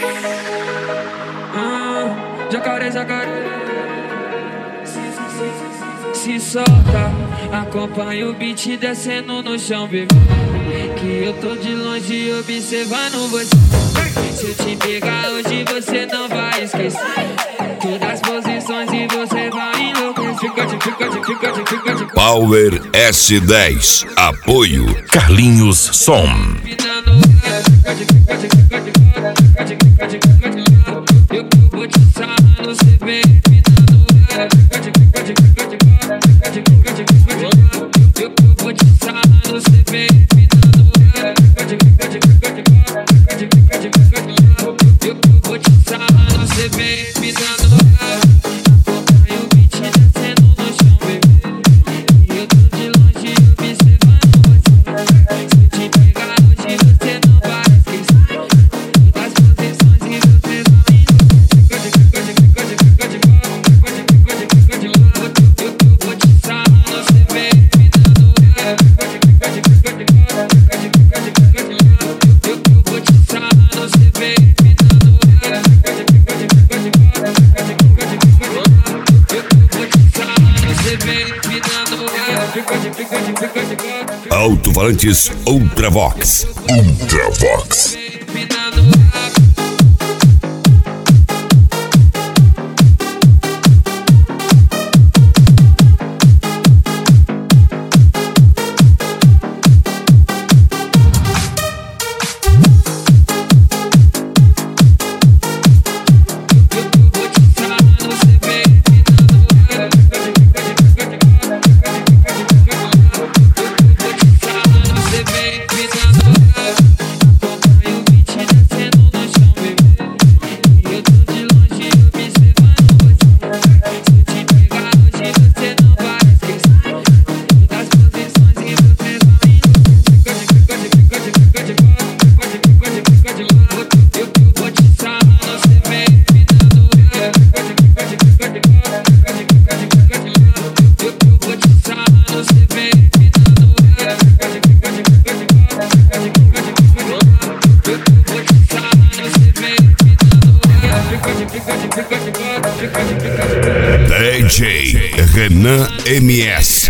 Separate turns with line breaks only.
Jacaré, jacaré. Se solta, acompanha o beat descendo no chão, bebê. Que eu tô de longe observando você. Se eu te pegar hoje você não vai esquecer todas as posições e você vai enlouquecer. Fica de
Power S10. Apoio Carlinhos Som.
Eu vou te sarrar no CV. Eu vou te sarrar no CV. Eu vou te sarrar no CV. Acompanha o beat descendo no chão, bebê. Eu tô de longe observando você. Se eu te pegar hoje você não vai esquecer todas as posições e você vai eu vou te sarrar no CV. Eu vou te sarrar no CV.
Alto-falantes Ultravox. Ultravox. DJ Renan MS.